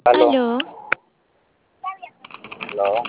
Aló, Aló, aló,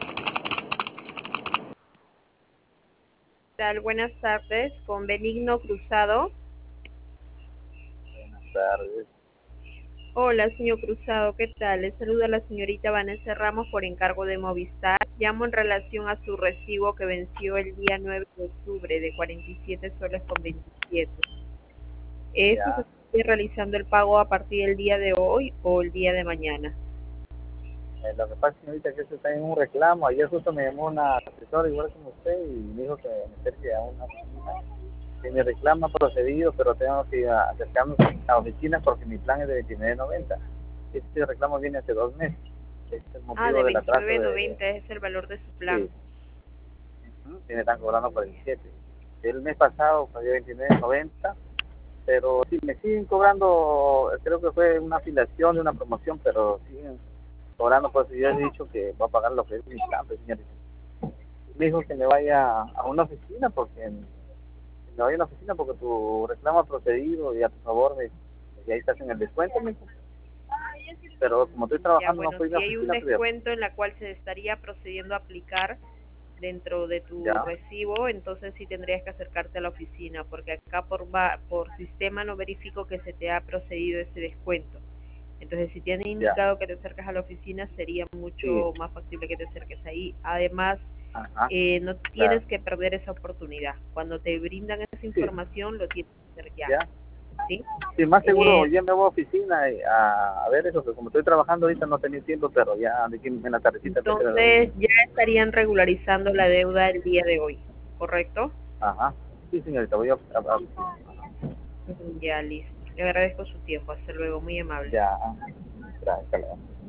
Tal? Buenas tardes, con Benigno Cruzado. buenas tardes. Hola, señor Cruzado, ¿qué tal? Le saluda la señorita Vanessa Ramos por encargo de Movistar. Llamo en relación a su recibo que venció el día 9 de octubre de 47 soles con 27. ¿Eso se Ya, sigue realizando el pago a partir del día de hoy o el día de mañana? lo que pasa, señorita, que esto está en un reclamo. Ayer justo me llamó una asesora igual como usted y me dijo que me acerque a una oficina. Que mi reclamo ha procedido, pero tengo que acercarme a la oficina porque mi plan es de 29.90. Este reclamo viene hace 2 meses. Este es el Ah, motivo de del atraso de... 29.90 es el valor de su plan. Sí, y me están cobrando 47. El mes pasado pagué 29.90, pero sí, me siguen cobrando, creo que fue una afiliación de una promoción, pero siguen cobrando, pues yo he dicho que va a pagar lo que es mi plan, pues, señorita. Me dijo que me vaya a una oficina porque tu reclamo ha procedido y a tu favor y ahí estás en el descuento, me dijo. Pero como estoy Ya, trabajando no bueno, puedo ir a si la hay un oficina, pero descuento en la cual se estaría procediendo a aplicar dentro de tu ya, recibo, entonces sí tendrías que acercarte a la oficina, porque acá por sistema no verifico que se te ha procedido ese descuento. Entonces, si te han ya, indicado que te acercas a la oficina, sería sí, mucho más factible que te acerques ahí. Además, ajá, no tienes claro, que perder esa oportunidad. Cuando te brindan esa sí, información, lo tienes que hacer ya, ya. ¿sí? Sí, más seguro Eh, ya me voy a oficina a ver eso, que como estoy trabajando ahorita no tenía tiempo, pero ya de aquí en la tardecita me queda entonces, ya estarían regularizando la deuda el día de hoy, ¿correcto? ajá, sí señorita, voy a Ya, listo. Le agradezco su tiempo. Hasta luego, muy amable. ya, gracias.